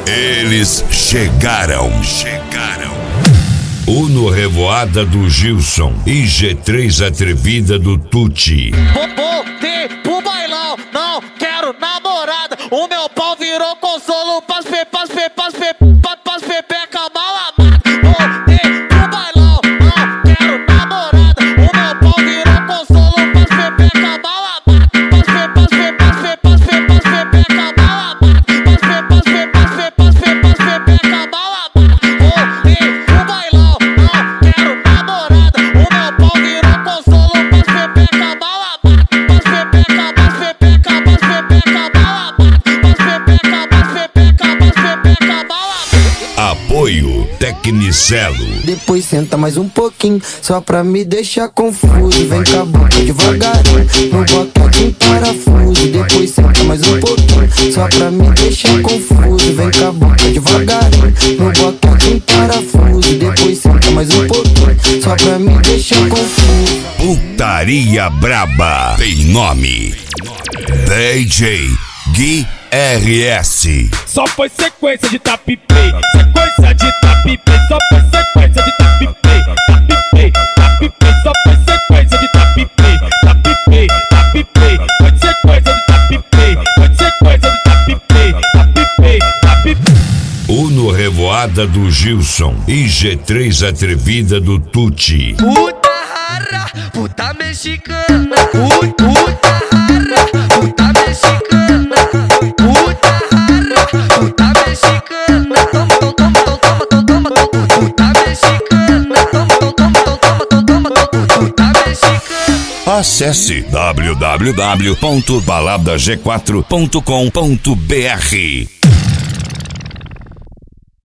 Eles chegaram. Uno Revoada do Gilson e G3 Atrevida do Tuti. Voltei pro bailão, não quero namorada. O meu pau virou consolo pras pepeca mal amada. Voltei pro bailão, não quero namorada. O meu pau virou consolo pras pepeca mal amada. Pras pepeca mal amada. Pras pepeca mal amada. Voltei pro bailão, não quero namorada. O meu pau virou consolo pras pepeca mal amada. Pras pepeca mal amada. Apoio Tecnicelo. Depois senta mais um pouquinho, só pra me deixar confuso. Vem com a boca devagarinho, não bota de parafuso. Depois senta mais um pouquinho, só pra me deixar confuso. Vem com a boca devagarinho, não bota de parafuso. Depois senta mais um pouquinho, só pra me deixar confuso. Putaria Braba tem nome: DJ Gui RS. Só foi sequência de tapiplay, sequência de tapiplay, só foi sequência de tapiplay, só foi sequência de tapiplay, foi sequência de tapiplay, Uno Revoada do Gilson e G3 Atrevida do Tuti. Puta rara, puta mexicana, puta rara, puta mexicana, puta rara, puta mexicana, toma, puta mexicana, toma, puta mexicana. Acesse www.baladag4.com.br.